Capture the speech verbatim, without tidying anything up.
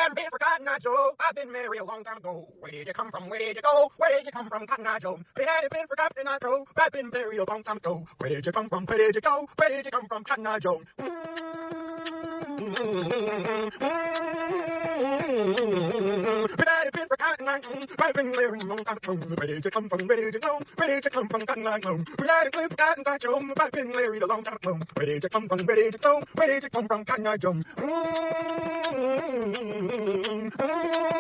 I'm here for Cotton Eye Joe. I've been married a long time ago. Where did you come from? Where did you go? Where did you come from, Cotton Eye Joe? If it hadn't been for Cotton Eye Joe, I've been married a long time ago. Where did you come from? Where did you go? Where did you come from, Cotton Eye Joe? If it hadn't been for Cotton Eye Joe, I've been married a long time ago. Where did you come from? Where did you go? Where did you come from, Cotton Eye Joe? If it hadn't been for Cotton Eye Joe, I've been married a long time ago. Where did you come from? Where did you go? Where did you come from, Cotton Eye Joe?